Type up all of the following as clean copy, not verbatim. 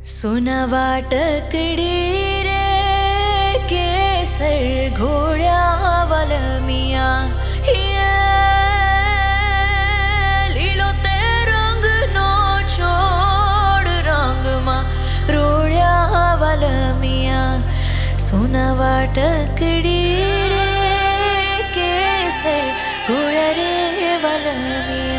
सोनावा टकडी रे केसर घोड्यावाल मिया लीलो ते रंग नो छोड़ रंग मा रोड्यावाल मिया सोनावा टकडी रे केसर घोड्या रे वाल मिया।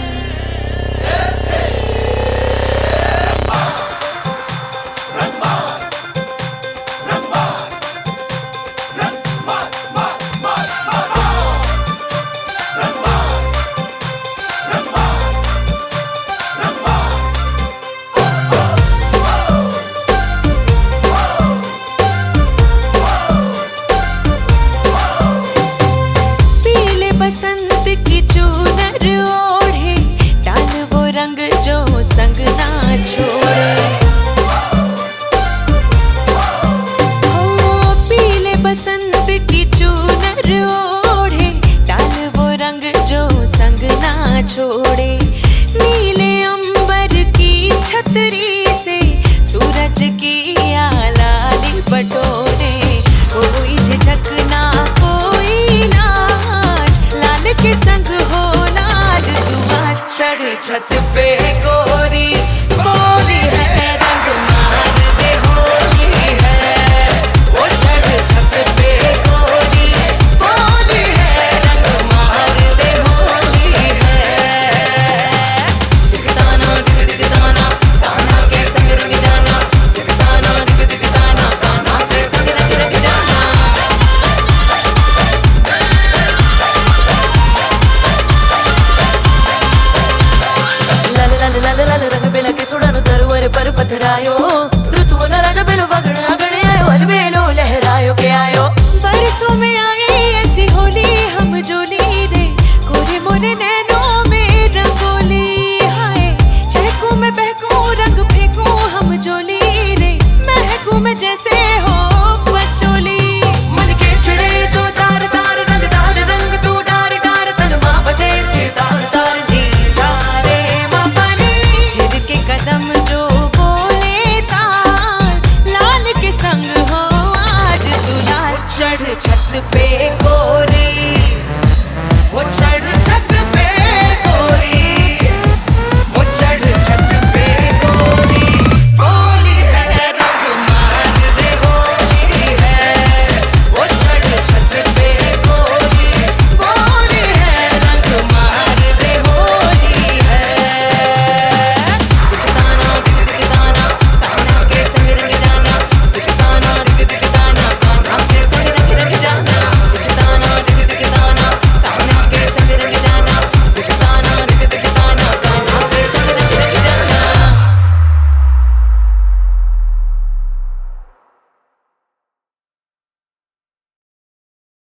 बसंत की चूनर ओढ़े डाल वो रंग जो संग ना छोड़े। हो पीले बसंत की चूनर ओढ़े डाल वो रंग जो संग ना छोड़े। नीले अंबर की छतरी से सूरज की आलाली बटोरे। कोई झिझक ना कोई लाज लाल के संग हो लाल दुआज। चढ़ छत पे गोरी बोली है रंग मार दे होली है। वो चढ़ छत पे गोरी बोली है रंग मार दे होली है। दिखताना दिख दिखताना कान्हा के संग रंग जाना। दिखताना दिख दिखताना कान्हा के संग रंग रंग जाना। लाल लाल लाल लाल रंग बेला के सुड़ानु तरुवर पर पथरायो।